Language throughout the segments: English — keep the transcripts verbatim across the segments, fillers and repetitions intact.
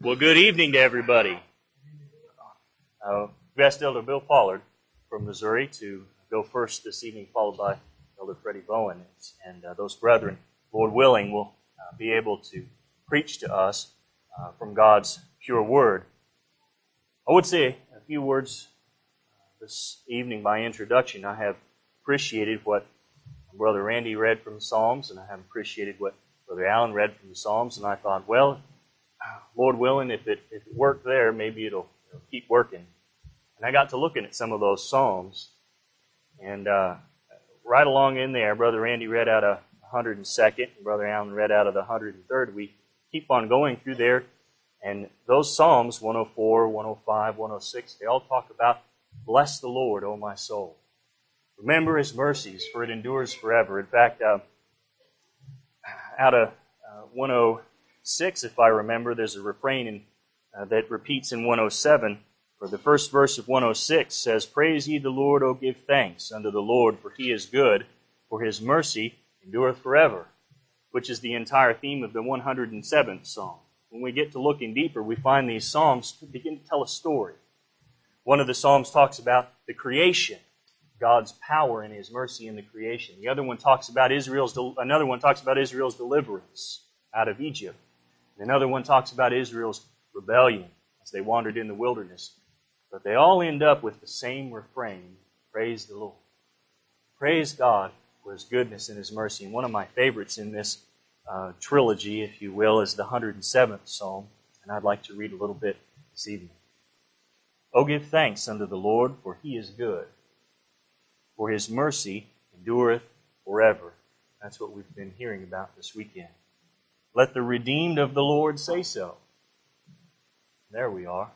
Well, good evening to everybody. Uh, we asked Elder Bill Pollard from Missouri to go first this evening, followed by Elder Freddie Bowen. And uh, those brethren, Lord willing, will uh, be able to preach to us uh, from God's pure word. I would say a few words uh, this evening by introduction. I have appreciated what Brother Randy read from the Psalms, and I have appreciated what Brother Allen read from the Psalms, and I thought, well, Lord willing, if it, if it worked there, maybe it'll, it'll keep working. And I got to looking at some of those Psalms, and uh, right along in there, Brother Randy read out of one hundred second, and Brother Allen read out of the one hundred third. We keep on going through there, and those Psalms, one oh four, one oh five, one oh six, they all talk about, bless the Lord, O my soul. Remember His mercies, for it endures forever. In fact, uh, out of uh, one oh six, if I remember, there's a refrain in, uh, that repeats in one oh seven. For the first verse of one oh six says, praise ye the Lord, O give thanks unto the Lord, for He is good, for His mercy endureth forever, which is the entire theme of the one hundred seventh Psalm. When we get to looking deeper, we find these Psalms begin to tell a story. One of the Psalms talks about the creation, God's power and His mercy in the creation. The other one talks about Israel's, another one talks about Israel's deliverance out of Egypt. And another one talks about Israel's rebellion as they wandered in the wilderness. But they all end up with the same refrain, praise the Lord. Praise God for His goodness and His mercy. And one of my favorites in this uh, trilogy, if you will, is the one hundred seventh Psalm. And I'd like to read a little bit this evening. O give thanks unto the Lord, for He is good, for His mercy endureth forever. That's what we've been hearing about this weekend. Let the redeemed of the Lord say so. There we are.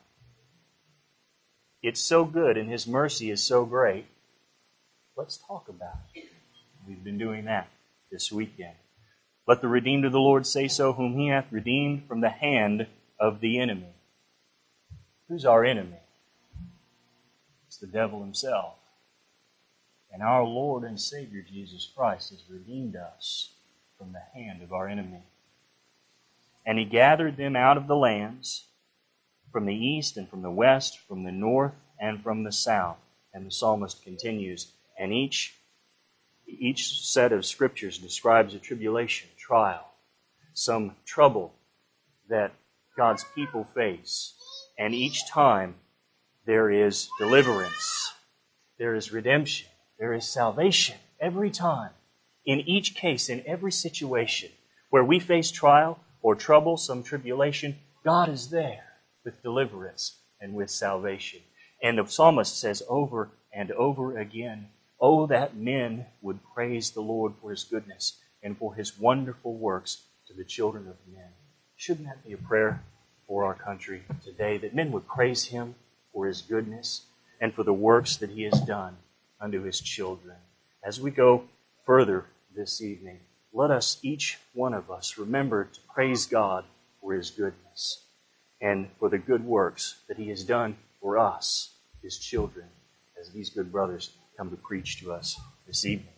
It's so good and His mercy is so great. Let's talk about it. We've been doing that this weekend. Let the redeemed of the Lord say so, whom He hath redeemed from the hand of the enemy. Who's our enemy? It's the devil himself. And our Lord and Savior Jesus Christ has redeemed us from the hand of our enemy. And He gathered them out of the lands, from the east and from the west, from the north and from the south. And the psalmist continues, and each, each set of scriptures describes a tribulation, trial, some trouble that God's people face. And each time there is deliverance, there is redemption, there is salvation. Every time, in each case, in every situation where we face trial or trouble, some tribulation, God is there with deliverance and with salvation. And the psalmist says over and over again, oh, that men would praise the Lord for His goodness and for His wonderful works to the children of men. Shouldn't that be a prayer for our country today, that men would praise Him for His goodness and for the works that He has done unto His children? As we go further this evening, let us, each one of us, remember to praise God for His goodness and for the good works that He has done for us, His children, as these good brothers come to preach to us this evening.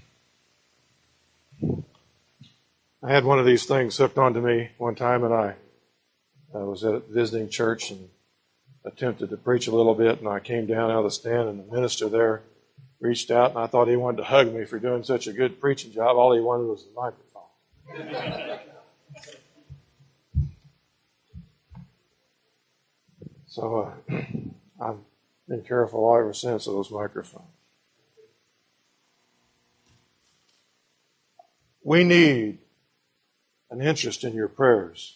I had one of these things hooked onto me one time, and I, I was at a visiting church and attempted to preach a little bit, and I came down out of the stand, and the minister there reached out, and I thought he wanted to hug me for doing such a good preaching job. All he wanted was the microphone. So uh, I've been careful ever since of those microphones. We need an interest in your prayers.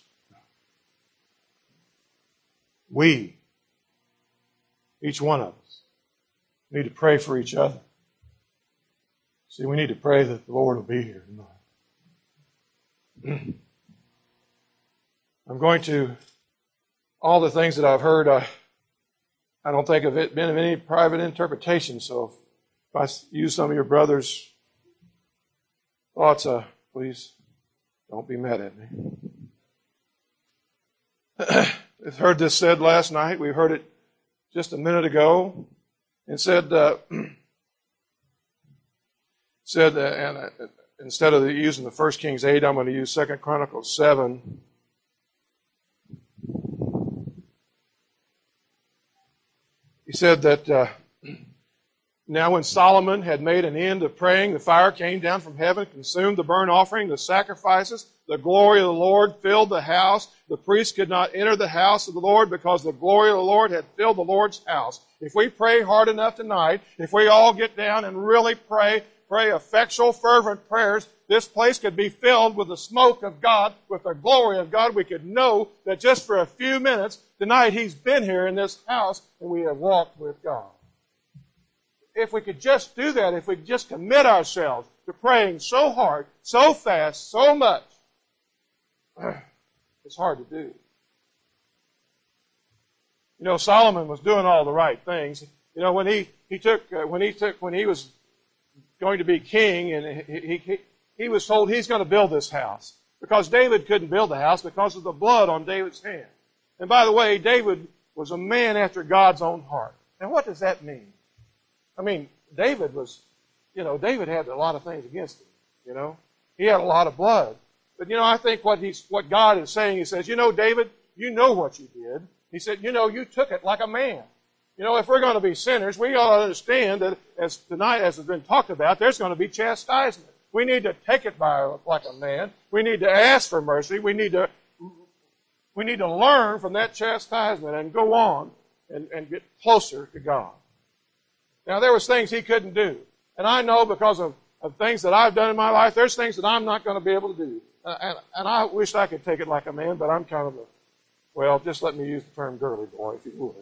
We, each one of us, need to pray for each other. See, we need to pray that the Lord will be here tonight. I'm going to, all the things that I've heard, I, I don't think of it been of any private interpretation, so if I use some of your brother's thoughts, uh, please don't be mad at me. We've heard this said last night. We heard it just a minute ago. It said, uh, said, uh, and uh, instead of using the First Kings eight, I'm going to use Second Chronicles seven. he said that uh, now when Solomon had made an end of praying, the fire came down from heaven, consumed the burnt offering, the sacrifices. The glory of the Lord filled the house. The priest could not enter the house of the Lord because the glory of the Lord had filled the Lord's house. If we pray hard enough tonight, if we all get down and really pray, pray effectual, fervent prayers, this place could be filled with the smoke of God, with the glory of God. We could know that just for a few minutes tonight He's been here in this house and we have walked with God. If we could just do that, if we could just commit ourselves to praying so hard, so fast, so much, it's hard to do. You know, Solomon was doing all the right things. You know, when he he took uh, when he took when he was going to be king, and he he, he was told he's going to build this house because David couldn't build the house because of the blood on David's hand. And by the way, David was a man after God's own heart. And what does that mean? I mean, David was, you know, David had a lot of things against him. You know, he had a lot of blood. But, you know, I think what he's, what God is saying, He says, you know, David, you know what you did. He said, you know, you took it like a man. You know, if we're going to be sinners, we ought to understand that as tonight, as has been talked about, there's going to be chastisement. We need to take it by like a man. We need to ask for mercy. We need to, we need to learn from that chastisement and go on and, and get closer to God. Now, there was things he couldn't do. And I know because of, of things that I've done in my life, there's things that I'm not going to be able to do. Uh, and, and I wish I could take it like a man, but I'm kind of a, well, just let me use the term girly boy, if you would.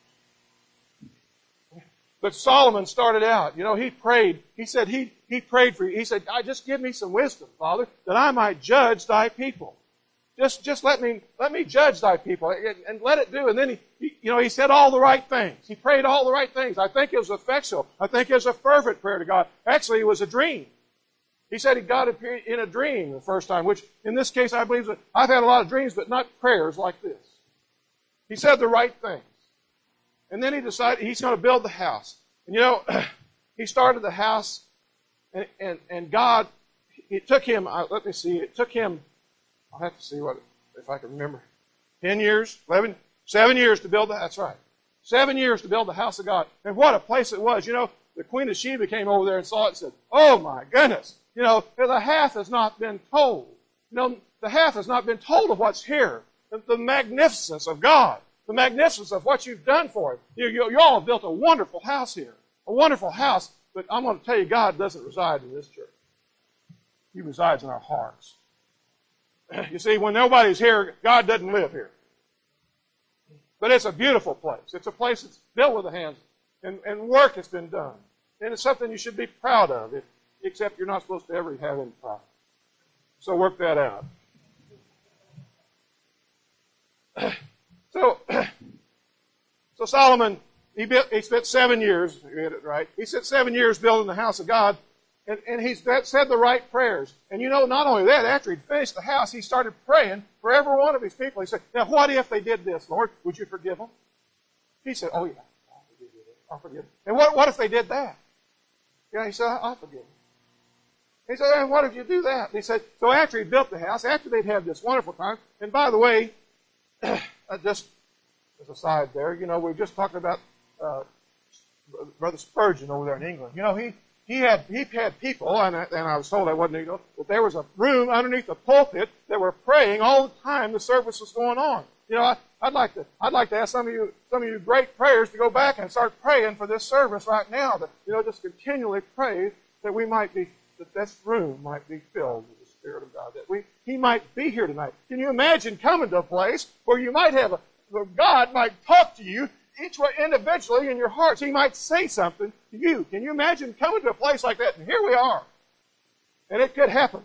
But Solomon started out, you know, he prayed. He said he, he prayed for you. He said, I just give me some wisdom, Father, that I might judge thy people. Just, just let me, let me judge thy people and, and let it do. And then he, he, you know, he said all the right things. He prayed all the right things. I think it was effectual. I think it was a fervent prayer to God. Actually, it was a dream. He said he got in a dream the first time, which in this case I believe that I've had a lot of dreams, but not prayers like this. He said the right things. And then he decided he's going to build the house. And you know, he started the house, and, and, and God, it took him, uh, let me see, it took him, I'll have to see what, if I can remember, ten years, eleven, seven years to build the, that's right, seven years to build the house of God. And what a place it was. You know, the Queen of Sheba came over there and saw it and said, oh my goodness, you know, the half has not been told. You know, the half has not been told of what's here. The, the magnificence of God. The magnificence of what you've done for it. You, you, you all have built a wonderful house here. A wonderful house. But I'm going to tell you, God doesn't reside in this church. He resides in our hearts. You see, when nobody's here, God doesn't live here. But it's a beautiful place. It's a place that's built with the hands, and, and work has been done. And it's something you should be proud of, if, except you're not supposed to ever have any pride. So work that out. So, so Solomon, he, built, he spent seven years, you get it right, he spent seven years building the house of God, and, and he said the right prayers. And you know, not only that, after he'd finished the house, he started praying for every one of his people. He said, now what if they did this, Lord? Would you forgive them? He said, oh yeah, I'll forgive you. I'll forgive them. And what, what if they did that? Yeah, he said, I'll forgive them. He said, and what if you do that? And he said, so after he built the house, after they'd had this wonderful time, and by the way, just as a side there, you know, we were just talking about uh, Brother Spurgeon over there in England. You know, he he had he had people, and I, and I was told I wasn't, you know, that there was a room underneath the pulpit that were praying all the time the service was going on. You know, I, I'd like to I'd like to ask some of you some of you great prayers to go back and start praying for this service right now. To, you know, just continually pray that we might be that this room might be filled with the Spirit of God, that we He might be here tonight. Can you imagine coming to a place where you might have a where God might talk to you each one individually in your hearts? He might say something to you. Can you imagine coming to a place like that? And here we are. And it could happen.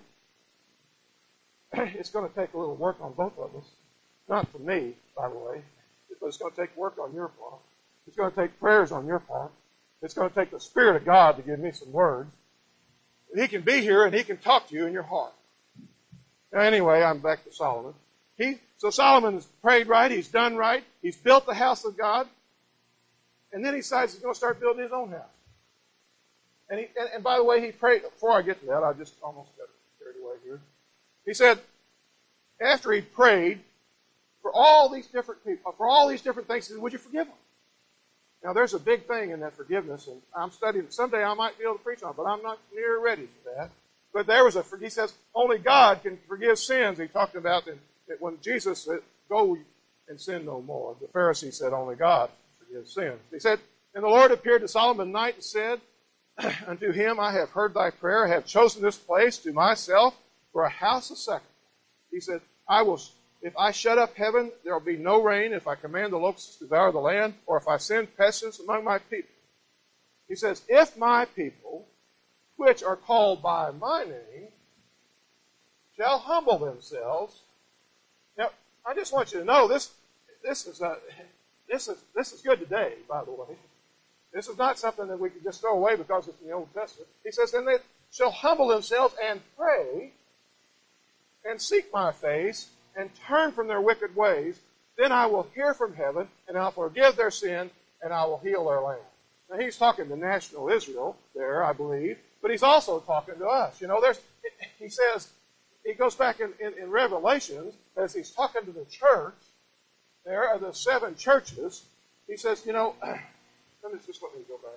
It's going to take a little work on both of us. Not for me, by the way. But it's going to take work on your part. It's going to take prayers on your part. It's going to take the Spirit of God to give me some words. And He can be here and He can talk to you in your heart. Now, anyway, I'm back to Solomon. He, so Solomon has prayed right. He's done right. He's built the house of God. And then he decides he's going to start building his own house. And, he, and, and by the way, he prayed, before I get to that, I just almost got carried away here. He said, after he prayed for all these different people, for all these different things, he said, would you forgive them? Now, there's a big thing in that forgiveness, and I'm studying it. Someday I might be able to preach on it, but I'm not near ready for that. But there was a, he says, only God can forgive sins. He talked about that, that when Jesus said, go and sin no more. The Pharisee said, only God forgives sins. He said, and the Lord appeared to Solomon at night and said, unto him, I have heard thy prayer, I have chosen this place to myself for a house of sacrifice. He said, I will, if I shut up heaven, there will be no rain. If I command the locusts to devour the land, or if I send pestilence among my people. He says, if my people, which are called by my name, shall humble themselves. Now, I just want you to know this. This is a, this is this is good today, by the way. This is not something that we can just throw away because it's in the Old Testament. He says, and they shall humble themselves and pray and seek my face and turn from their wicked ways. Then I will hear from heaven and I'll forgive their sin and I will heal their land. Now he's talking to national Israel there, I believe, but he's also talking to us. You know, there's he says, he goes back in, in, in Revelations as he's talking to the church. There are the seven churches. He says, you know, let me just let me go back.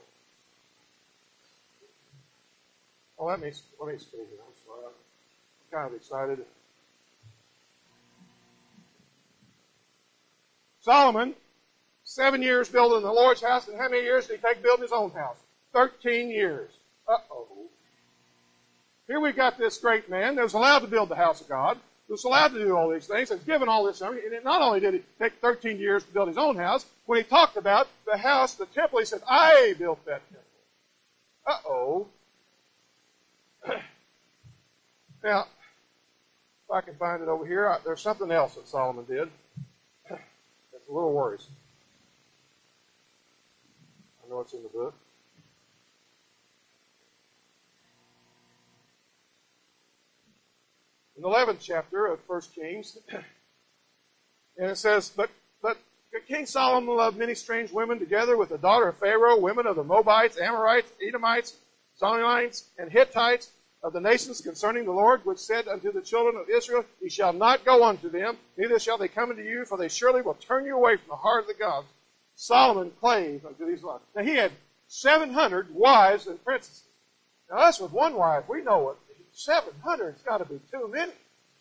Oh, let me let me stay here. I'm sorry. I'm kind of excited. Solomon, seven years building the Lord's house, and how many years did he take building his own house? Thirteen years. Uh-oh. Here we got this great man that was allowed to build the house of God, was allowed to do all these things, and given all this, and not only did he take thirteen years to build his own house, when he talked about the house, the temple, he said, I built that temple. Uh-oh. Now, if I can find it over here, there's something else that Solomon did. It's a little worrisome. I know it's in the book. In the eleventh chapter of First Kings, and it says, But but King Solomon loved many strange women together with the daughter of Pharaoh, women of the Moabites, Amorites, Edomites, Zonites, and Hittites, of the nations concerning the Lord, which said unto the children of Israel, Ye shall not go unto them, neither shall they come unto you, for they surely will turn you away from the heart of the gods. Solomon clave unto these wives. Now he had seven hundred wives and princesses. Now us with one wife, we know it. seven hundred has got to be too many.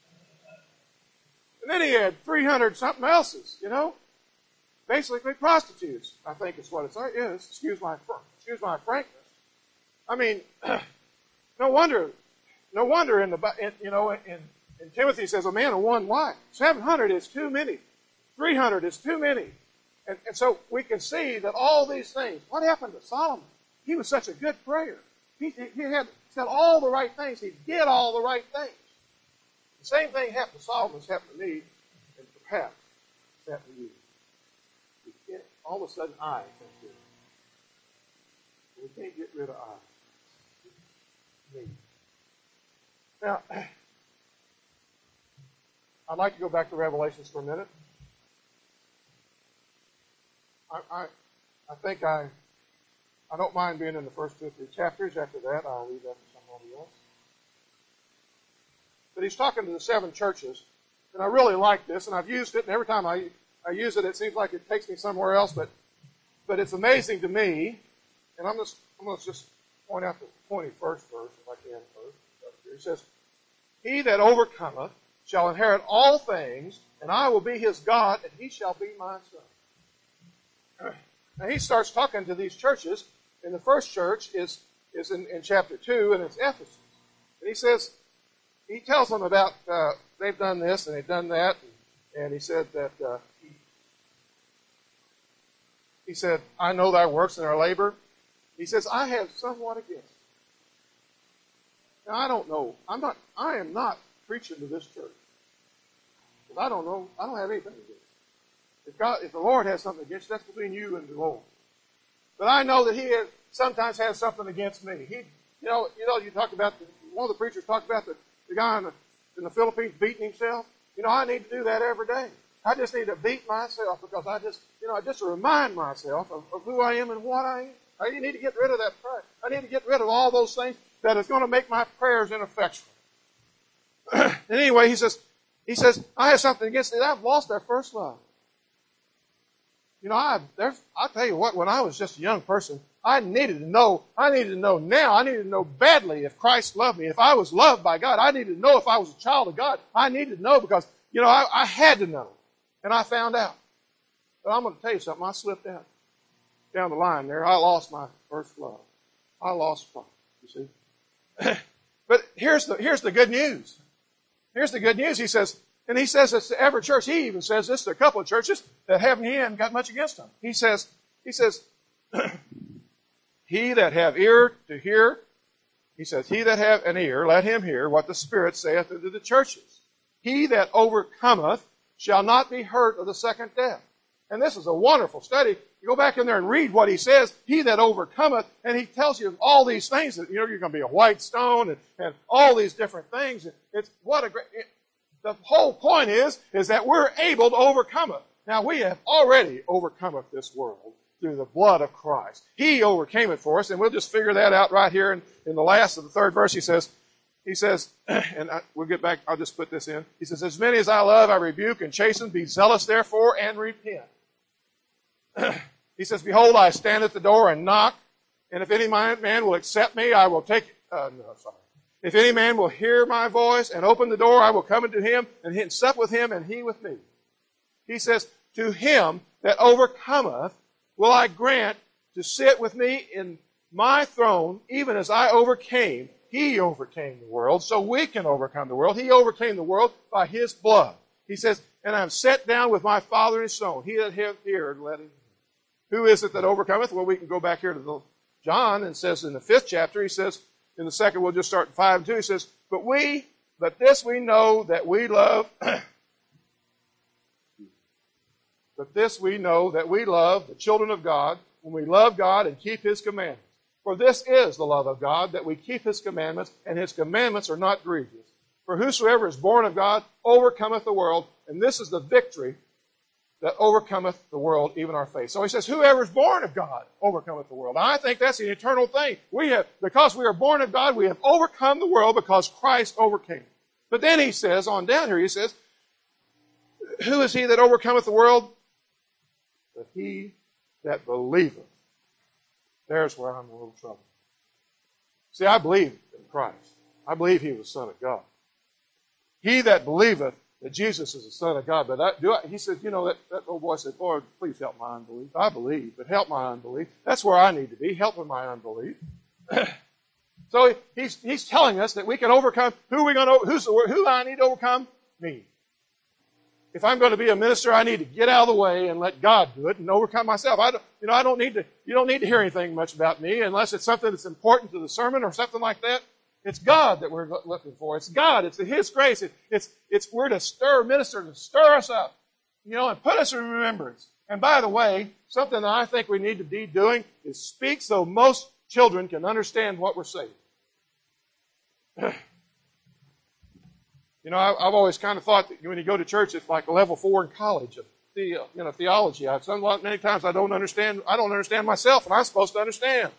And then he had three hundred something else's, you know. Basically prostitutes, I think is what it is. Excuse my, excuse my frankness. I mean, no wonder, no wonder in the, in, you know, in, in Timothy says a man of one wife. seven hundred is too many. three hundred is too many. And, and so we can see that all these things, what happened to Solomon? He was such a good prayer. He, he had said all the right things. He did all the right things. The same thing happened to Solomon as happened to me, and perhaps it's happened to you. We can't, all of a sudden, I comes in. We can't get rid of I. Me. Now, I'd like to go back to Revelations for a minute. I, I, I think I, I don't mind being in the first two or three chapters. After that, I'll leave that to somebody else. But he's talking to the seven churches, and I really like this, and I've used it, and every time I, I use it, it seems like it takes me somewhere else, but, but it's amazing to me, and I'm just, I'm going to just point out the twenty-first verse, if I can first. It says, He that overcometh shall inherit all things, and I will be his God, and he shall be my son. Now he starts talking to these churches, and the first church is, is in, in chapter two, and it's Ephesus. And he says, he tells them about, uh, they've done this, and they've done that, and, and he said that, uh, he, he said, I know thy works and thy labor. He says, I have somewhat against you. Now, I don't know. I'm not, I am not preaching to this church. Because I don't know, I don't have anything against you. If God, if the Lord has something against you, that's between you and the Lord. But I know that He has, sometimes has something against me. He, you know, you know, you talked about, the, one of the preachers talked about the, the guy in the, in the Philippines beating himself. You know, I need to do that every day. I just need to beat myself because I just, you know, I just remind myself of, of who I am and what I am. I need to get rid of that prayer. I need to get rid of all those things that is going to make my prayers ineffectual. And anyway, he says, he says, I have something against it. I've lost our first love. You know, I there's I tell you what, when I was just a young person, I needed to know, I needed to know now, I needed to know badly if Christ loved me. If I was loved by God, I needed to know if I was a child of God. I needed to know because, you know, I, I had to know. And I found out. But I'm going to tell you something, I slipped out. Down the line there, I lost my first love. I lost Christ, you see. But here's the here's the good news. Here's the good news. He says, and he says this to every church. He even says this to a couple of churches that haven't he hadn't got much against them. He says, he says, he that have ear to hear, he says, he that have an ear, let him hear what the Spirit saith unto the churches. He that overcometh shall not be hurt of the second death. And this is a wonderful study. You go back in there and read what he says, he that overcometh, and he tells you all these things that, you know, you're going to be a white stone and, and all these different things. It's what a great, it, the whole point is, is that we're able to overcome it. Now, we have already overcome this world through the blood of Christ. He overcame it for us, and we'll just figure that out right here in, in the last of the third verse. He says, he says, and I, we'll get back, I'll just put this in. He says, as many as I love, I rebuke and chasten. Be zealous, therefore, and repent. He says, behold, I stand at the door and knock, and if any man will accept me, I will take, uh, no, sorry. If any man will hear my voice and open the door, I will come into him and sup with him and he with me. He says, to him that overcometh will I grant to sit with me in my throne, even as I overcame. He overcame the world, so we can overcome the world. He overcame the world by his blood. He says, and I am set down with my Father in his throne. He that hath ear, let him hear. Who is it that overcometh? Well, we can go back here to the John, and says in the fifth chapter, he says, in the second, we'll just start in five and two, he says, but we, but this we know that we love, but this we know that we love the children of God, when we love God and keep his commandments. For this is the love of God, that we keep his commandments, and his commandments are not grievous. For whosoever is born of God overcometh the world, and this is the victory that overcometh the world, even our faith. So he says, whoever is born of God overcometh the world. And I think that's an eternal thing. We have, because we are born of God, we have overcome the world because Christ overcame. But then he says, on down here, he says, who is he that overcometh the world? But he that believeth. There's where I'm in a little trouble. See, I believe in Christ. I believe he was the Son of God. He that believeth that Jesus is the Son of God. But I, do I, he said, you know, that, that little boy said, Lord, please help my unbelief. I believe, but help my unbelief. That's where I need to be, helping my unbelief. So he's, he's telling us that we can overcome. Who are we going to, who's, who I need to overcome? Me. If I'm going to be a minister, I need to get out of the way and let God do it and overcome myself. I don't, you know, I don't need to, you don't need to hear anything much about me unless it's something that's important to the sermon or something like that. It's God that we're looking for. It's God. It's his grace. It, it's, it's, we're to stir, minister, to stir us up, you know, and put us in remembrance. And by the way, something that I think we need to be doing is speak so most children can understand what we're saying. You know, I, I've always kind of thought that when you go to church, it's like a level four in college of the, you know, theology. I've done many times I don't understand. I don't understand myself, and I'm supposed to understand.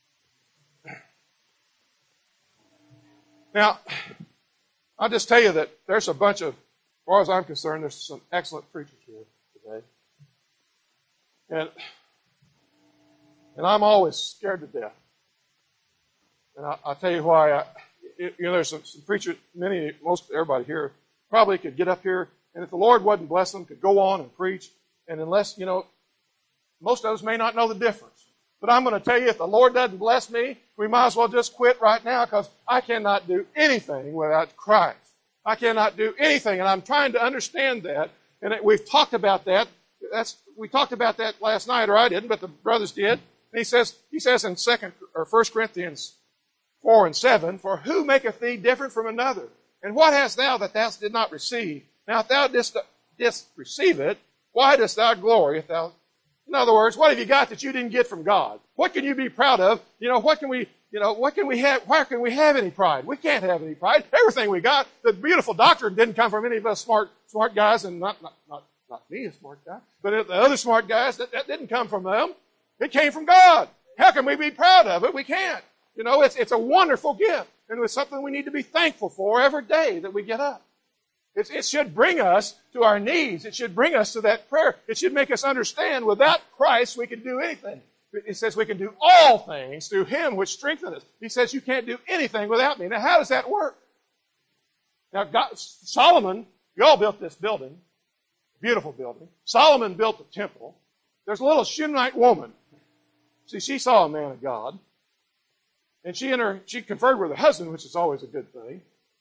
Now, I'll just tell you that there's a bunch of, as far as I'm concerned, there's some excellent preachers here today, and and I'm always scared to death. And I, I'll tell you why. I, You know, there's some, some preachers, many, most everybody here probably could get up here, and if the Lord wasn't bless them, could go on and preach. And unless, you know, most of us may not know the difference. But I'm going to tell you, if the Lord doesn't bless me, we might as well just quit right now, because I cannot do anything without Christ. I cannot do anything, and I'm trying to understand that. And it, we've talked about that. That's we talked about that last night, or I didn't, but the brothers did. And he says, he says in Second or First Corinthians four and seven, for who maketh thee different from another? And what hast thou that thou did not receive? Now if thou didst, didst receive it, why dost thou glory if thou... In other words, what have you got that you didn't get from God? What can you be proud of? You know, what can we, you know, what can we have, why can we have any pride? We can't have any pride. Everything we got, the beautiful doctrine didn't come from any of us smart, smart guys, and not, not, not, not me, a smart guy, but the other smart guys, that, that didn't come from them. It came from God. How can we be proud of it? We can't. You know, it's, it's a wonderful gift, and it's something we need to be thankful for every day that we get up. It, it should bring us to our knees. It should bring us to that prayer. It should make us understand without Christ we can do anything. It says we can do all things through Him which strengthens us. He says you can't do anything without me. Now how does that work? Now God, Solomon, you all built this building, beautiful building. Solomon built the temple. There's a little Shunammite woman. See, she saw a man of God. And she and her, she conferred with her husband, which is always a good thing.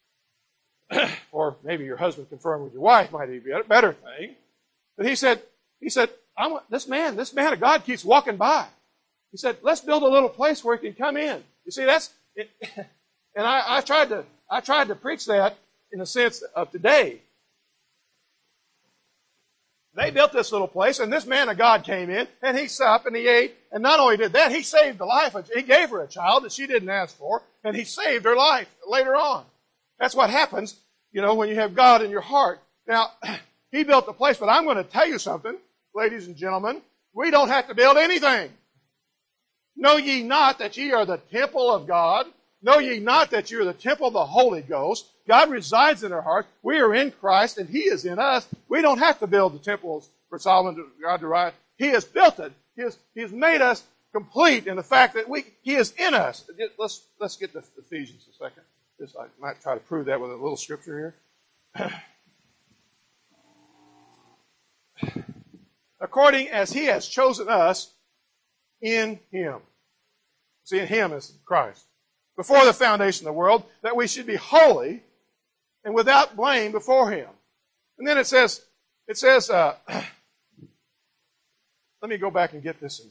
Or maybe your husband conferring with your wife might be a better thing. But he said, he said, I want, this man, this man of God keeps walking by. He said, let's build a little place where he can come in. You see, that's, it, and I, I tried to, I tried to preach that in the sense of today. They built this little place, and this man of God came in, and he supped and he ate, and not only did that, he saved the life of, he gave her a child that she didn't ask for, and he saved her life later on. That's what happens, you know, when you have God in your heart. Now, he built the place, but I'm going to tell you something, ladies and gentlemen. We don't have to build anything. Know ye not that ye are the temple of God? Know ye not that you are the temple of the Holy Ghost? God resides in our hearts. We are in Christ, and He is in us. We don't have to build the temples for Solomon to God to rise. He has built it. He has, he has made us complete in the fact that we He is in us. Let's let's get to Ephesians a second. This, I might try to prove that with a little scripture here. According as He has chosen us in Him. See, in Him is Christ. Before the foundation of the world, that we should be holy and without blame before Him. And then it says, it says, uh, let me go back and get this. In,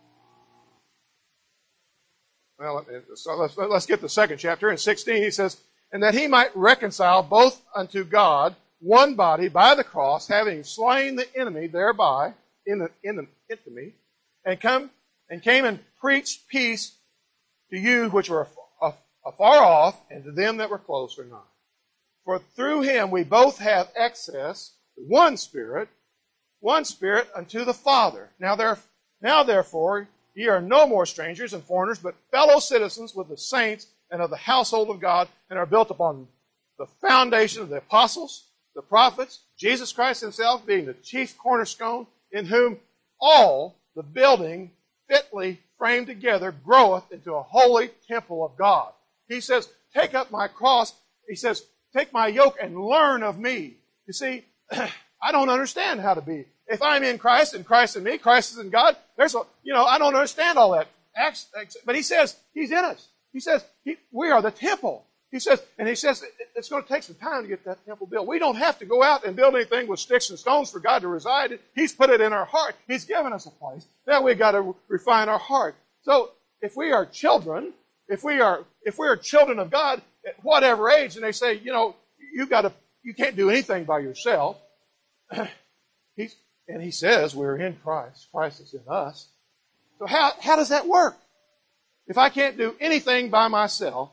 well, so let's, let's get the second chapter. In sixteen, he says, and that He might reconcile both unto God one body by the cross, having slain the enemy thereby, in the, in the infamy, and come and came and preached peace to you which were afar off, and to them that were close or nigh. For through Him we both have access to one Spirit, one Spirit unto the Father. Now, there, now therefore, ye are no more strangers and foreigners, but fellow citizens with the saints and of the household of God, and are built upon the foundation of the apostles, the prophets, Jesus Christ Himself being the chief cornerstone, in whom all the building fitly framed together groweth into a holy temple of God. He says, take up my cross. He says, take my yoke and learn of me. You see, I don't understand how to be. If I'm in Christ and Christ in me, Christ is in God, there's a, you know, I don't understand all that. But He says, He's in us. He says, he, we are the temple. He says, and He says, it's going to take some time to get that temple built. We don't have to go out and build anything with sticks and stones for God to reside in. He's put it in our heart. He's given us a place. Now we've got to refine our heart. So, if we are children, if we are, if we are children of God, at whatever age, and they say, you know, you got to, you can't do anything by yourself. He's, and He says we're in Christ. Christ is in us. So how, how does that work? If I can't do anything by myself,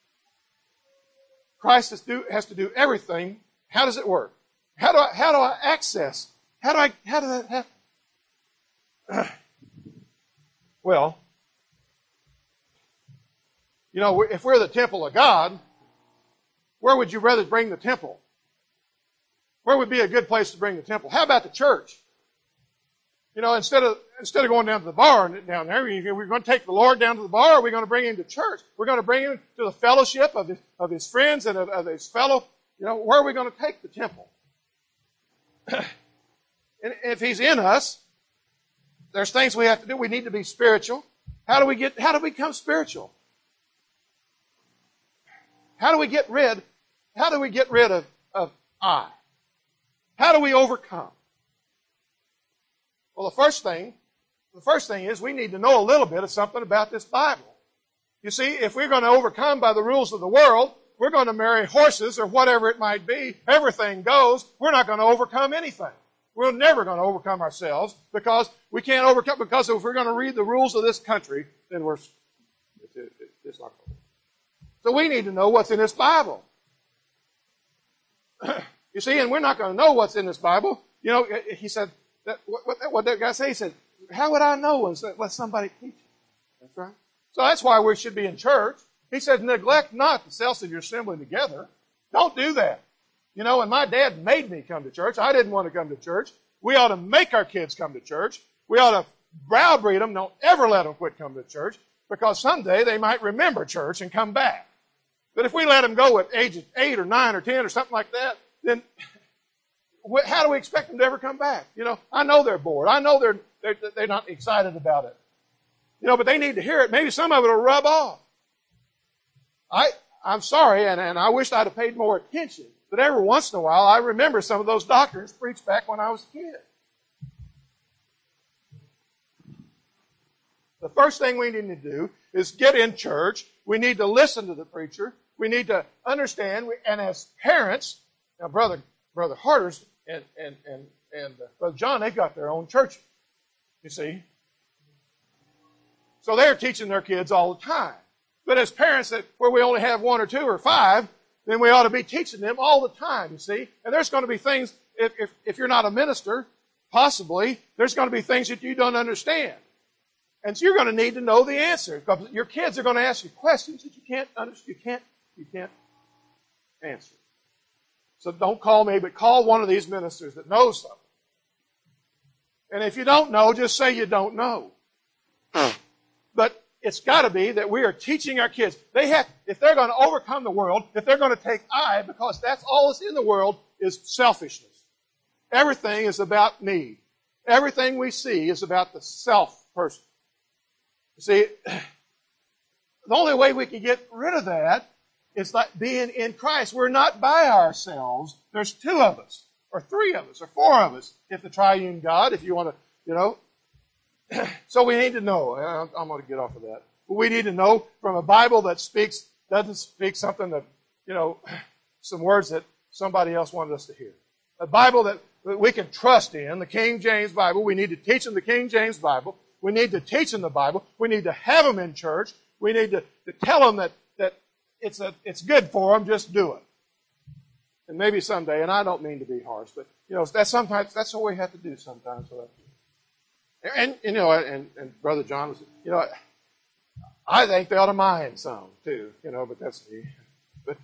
Christ has, do, has to do everything. How does it work? How do I, how do I access? How do I, how does that happen? Well, you know, if we're the temple of God, where would you rather bring the temple? Where would be a good place to bring the temple? How about the church? You know, instead of instead of going down to the bar and down there, we're going to take the Lord down to the bar, or we're going to bring Him to church. We're going to bring Him to the fellowship of His, of his friends and of, of His fellow. You know, where are we going to take the temple? And if He's in us, there's things we have to do. We need to be spiritual. How do we get? How do we become spiritual? How do we get rid? How do we get rid of, of I? How do we overcome? Well, the first thing, the first thing is we need to know a little bit of something about this Bible. You see, if we're going to overcome by the rules of the world, we're going to marry horses or whatever it might be, everything goes, we're not going to overcome anything. We're never going to overcome ourselves because we can't overcome, because if we're going to read the rules of this country, then we're, it's, it, it's not going to. So we need to know what's in this Bible. You see, and we're not going to know what's in this Bible. You know, he said, that, what, what that guy said, he said, how would I know unless somebody teach me? That's right. So that's why we should be in church. He said, neglect not the self of your assembling together. Don't do that. You know, and my dad made me come to church. I didn't want to come to church. We ought to make our kids come to church. We ought to browbeat them. Don't ever let them quit coming to church, because someday they might remember church and come back. But if we let them go at age eight or nine or ten or something like that, then how do we expect them to ever come back? You know, I know they're bored. I know they're, they're, they're not excited about it. You know, but they need to hear it. Maybe some of it will rub off. I, I'm sorry, and, and I wish I'd have paid more attention. But every once in a while, I remember some of those doctrines preached back when I was a kid. The first thing we need to do is get in church. We need to listen to the preacher. We need to understand. And as parents, now Brother Brother Harder's and and and and uh, Brother John, they've got their own church. You see, so they're teaching their kids all the time. But as parents, that where we only have one or two or five, then we ought to be teaching them all the time. You see, and there's going to be things. If if, if you're not a minister, possibly there's going to be things that you don't understand. And so you're going to need to know the answer, because your kids are going to ask you questions that you can't understand. You can't, you can't answer. So don't call me, but call one of these ministers that knows something. And if you don't know, just say you don't know. But it's got to be that we are teaching our kids. They have, if they're going to overcome the world, if they're going to take I, because that's all that's in the world is selfishness. Everything is about me. Everything we see is about the self person. You see, the only way we can get rid of that is like being in Christ. We're not by ourselves. There's two of us, or three of us, or four of us, if the triune God, if you want to, you know. So we need to know. I'm going to get off of that. But we need to know from a Bible that speaks, doesn't speak something that, you know, some words that somebody else wanted us to hear. A Bible that we can trust in, the King James Bible. We need to teach them the King James Bible. We need to teach them the Bible. We need to have them in church. We need to, to tell them that, that it's, a, it's good for them, just do it. And maybe someday, and I don't mean to be harsh, but, you know, that's sometimes, that's what we have to do sometimes. And, you know, and, and Brother John was, you know, I think they ought to mind some, too, you know, but that's me. But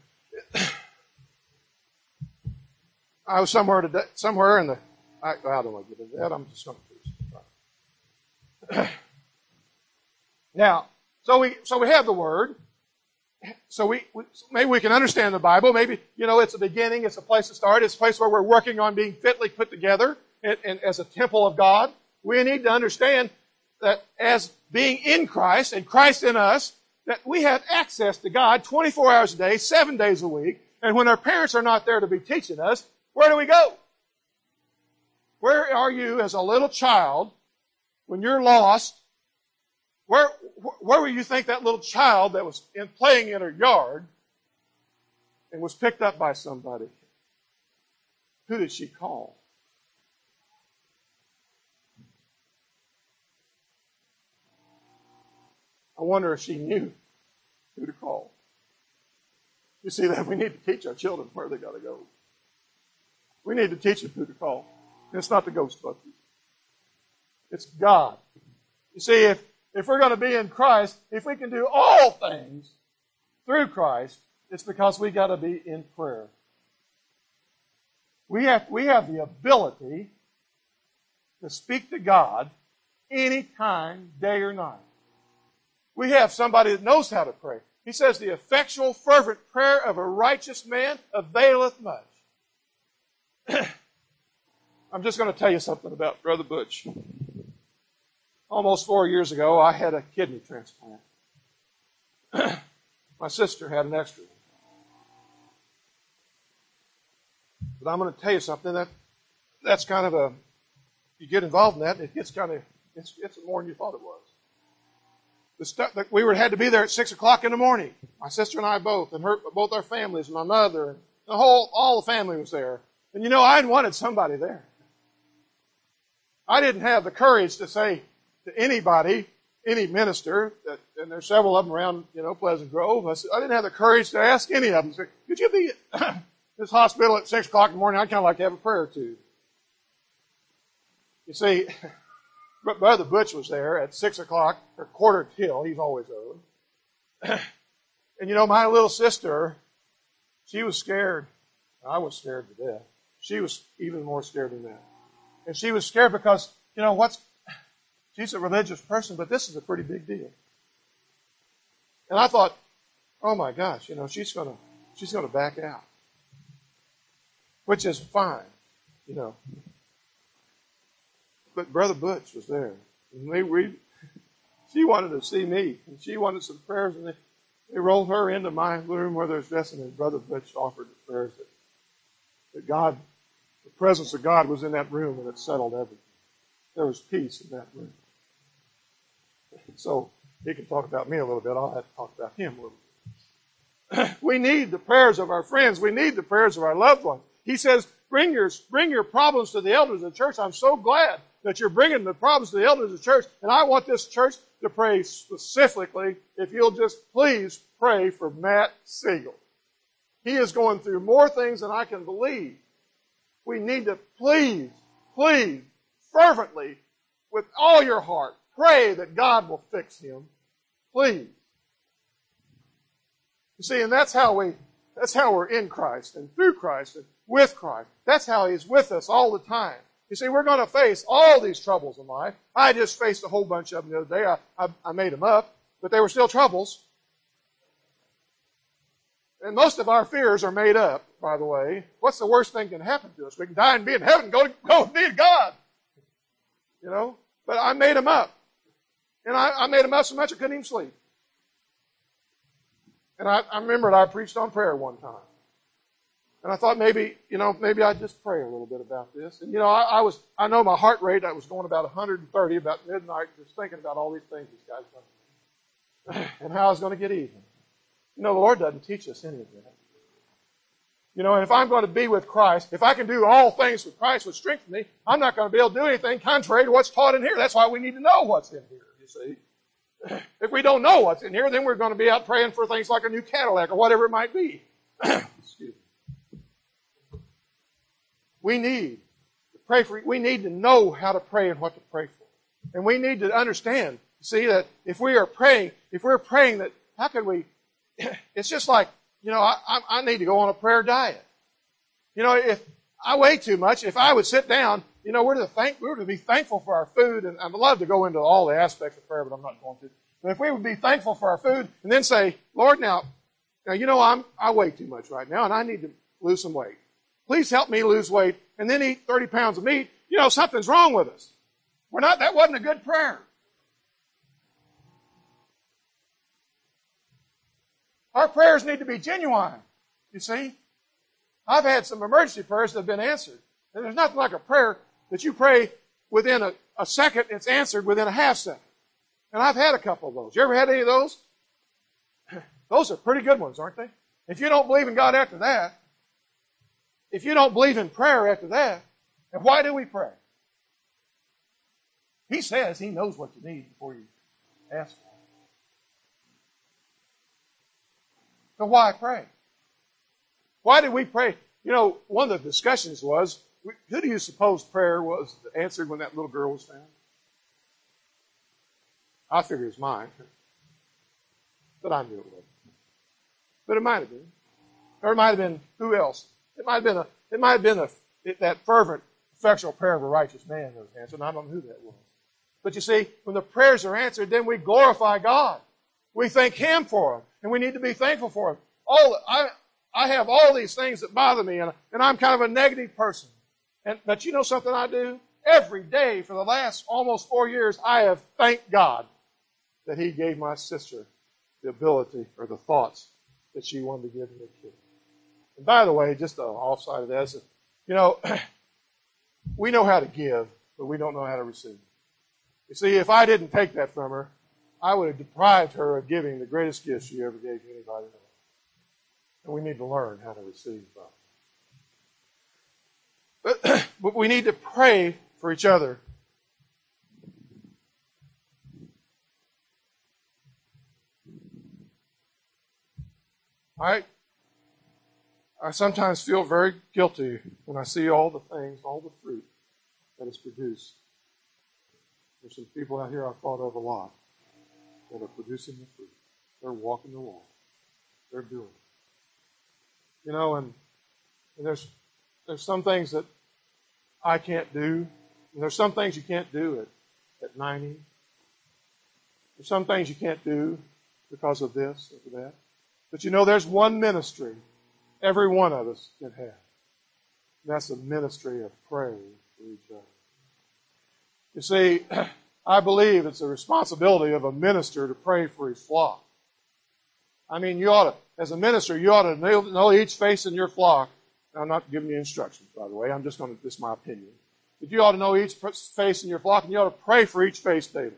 I was somewhere today, somewhere in the, I, I don't want to get into that, I'm just going to now, so we so we have the Word. So we, we maybe we can understand the Bible. Maybe, you know, it's a beginning. It's a place to start. It's a place where we're working on being fitly put together and, and as a temple of God. We need to understand that as being in Christ and Christ in us, that we have access to God twenty-four hours a day, seven days a week. And when our parents are not there to be teaching us, where do we go? Where are you as a little child? When you're lost, where where were you think that little child that was in, playing in her yard and was picked up by somebody? Who did she call? I wonder if she knew who to call. You see that we need to teach our children where they got to go. We need to teach them who to call. And it's not the Ghostbusters. It's God. You see, if, if we're going to be in Christ, if we can do all things through Christ, it's because we got to be in prayer. We have, we have the ability to speak to God anytime, day or night. We have somebody that knows how to pray. He says, the effectual, fervent prayer of a righteous man availeth much. I'm just going to tell you something about Brother Butch. Almost four years ago, I had a kidney transplant. My sister had an extra. But I'm going to tell you something that that's kind of a, you get involved in that, and it gets kind of, it's, it's more than you thought it was. The stuff that we were had to be there at six o'clock in the morning. My sister and I both, and her, both our families, and my mother, and the whole, all the family was there. And you know, I wanted somebody there. I didn't have the courage to say to anybody, any minister, that, and there's several of them around, you know, Pleasant Grove. I, said, I didn't have the courage to ask any of them. Say, could you be at this hospital at six o'clock in the morning? I'd kind of like to have a prayer or two. You see, Brother Butch was there at six o'clock, or quarter till. He's always early. And you know, my little sister, she was scared. I was scared to death. She was even more scared than that. And she was scared because, you know, what's, she's a religious person, but this is a pretty big deal. And I thought, oh my gosh, you know, she's gonna, she's gonna back out. Which is fine, you know. But Brother Butch was there. And they, we, she wanted to see me, and she wanted some prayers, and they, they rolled her into my room where there's dressing, and Brother Butch offered the prayers that, that God, the presence of God was in that room, and it settled everything. There was peace in that room. So he can talk about me a little bit. I'll have to talk about him a little bit. We need the prayers of our friends. We need the prayers of our loved ones. He says, bring your, bring your problems to the elders of the church. I'm so glad that you're bringing the problems to the elders of the church. And I want this church to pray specifically, if you'll just please pray for Matt Siegel. He is going through more things than I can believe. We need to please, please, fervently, with all your heart, pray that God will fix him. Please. You see, and that's how we, that's how we're in Christ and through Christ and with Christ. That's how He's with us all the time. You see, we're going to face all these troubles in life. I just faced a whole bunch of them the other day. I, I, I made them up, but they were still troubles. And most of our fears are made up, by the way. What's the worst thing that can happen to us? We can die and be in heaven, go, go and be with God. You know? But I made them up. And I, I made them up so much I couldn't even sleep. And I, I remembered I preached on prayer one time. And I thought maybe, you know, maybe I'd just pray a little bit about this. And, you know, I, I was, I know my heart rate, I was going about one hundred thirty, about midnight, just thinking about all these things these guys done. And how I was going to get even. You know, the Lord doesn't teach us any of that. You know, and if I'm going to be with Christ, if I can do all things with Christ which strengthen me, I'm not going to be able to do anything contrary to what's taught in here. That's why we need to know what's in here, you see. If we don't know what's in here, then we're going to be out praying for things like a new Cadillac or whatever it might be. Excuse me. We need to pray for, we need to know how to pray and what to pray for. And we need to understand, see, that if we are praying, if we're praying that, how can we, it's just like, you know, I, I need to go on a prayer diet. You know, if I weigh too much, if I would sit down, you know, we're to thank, we're to be thankful for our food, and I'd love to go into all the aspects of prayer, but I'm not going to. But if we would be thankful for our food, and then say, Lord, now, now you know, I'm I weigh too much right now, and I need to lose some weight. Please help me lose weight, and then eat thirty pounds of meat. You know, something's wrong with us. We're not. That wasn't a good prayer. Our prayers need to be genuine. You see, I've had some emergency prayers that have been answered. And there's nothing like a prayer that you pray within a, a second, it's answered within a half second. And I've had a couple of those. You ever had any of those? Those are pretty good ones, aren't they? If you don't believe in God after that, if you don't believe in prayer after that, then why do we pray? He says He knows what you need before you ask for it. So why pray? Why did we pray? You know, one of the discussions was, who do you suppose prayer was answered when that little girl was found? I figure it's mine. But I knew it wasn't. But it might have been. Or it might have been, who else? It might have been a, it might have been a, it, that fervent, effectual prayer of a righteous man that was answered. And I don't know who that was. But you see, when the prayers are answered, then we glorify God. We thank Him for them. And we need to be thankful for them. All, I, I have all these things that bother me, and, and I'm kind of a negative person. And, but you know something I do? Every day for the last almost four years, I have thanked God that He gave my sister the ability or the thoughts that she wanted to give me a kid. And by the way, just the offside of that is, you know, we know how to give, but we don't know how to receive. You see, if I didn't take that from her, I would have deprived her of giving the greatest gift she ever gave to anybody else. And we need to learn how to receive that. But, but we need to pray for each other. I, I sometimes feel very guilty when I see all the things, all the fruit that is produced. There's some people out here I've thought of a lot that are producing the fruit. They're walking the walk. They're doing it. You know, and And there's there's some things that I can't do. And there's some things you can't do at, at ninety. There's some things you can't do because of this or that. But you know, there's one ministry every one of us can have. And that's the ministry of praying for each other. You see, I believe it's a responsibility of a minister to pray for his flock. I mean, you ought to, as a minister, you ought to know, know each face in your flock. I'm not giving you instructions, by the way. I'm just going to, this is my opinion. But you ought to know each face in your flock, and you ought to pray for each face daily.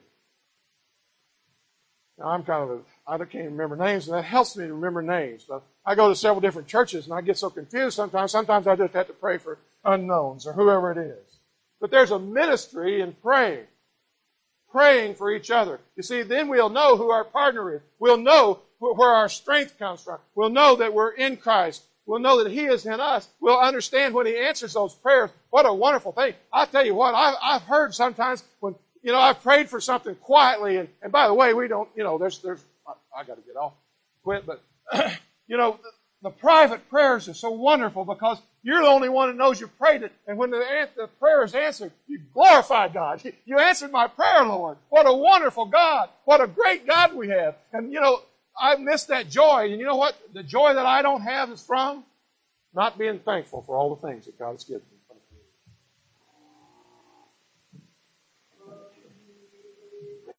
Now, I'm kind of a, I can't remember names, and that helps me to remember names. But I go to several different churches, and I get so confused sometimes. Sometimes I just have to pray for unknowns or whoever it is. But there's a ministry in praying. Praying for each other. You see, then we'll know who our partner is. We'll know where our strength comes from. We'll know that we're in Christ. We'll know that He is in us. We'll understand when He answers those prayers. What a wonderful thing. I'll tell you what, I've, I've heard sometimes when, you know, I've prayed for something quietly, and, and by the way, we don't, you know, there's, there's, I, I got to get off, quit, but, you know, the, the private prayers are so wonderful because you're the only one who knows you prayed it, and when the, the prayer is answered, you glorify God. You answered my prayer, Lord. What a wonderful God. What a great God we have. And, you know, I miss that joy, and you know what? The joy that I don't have is from not being thankful for all the things that God has given me.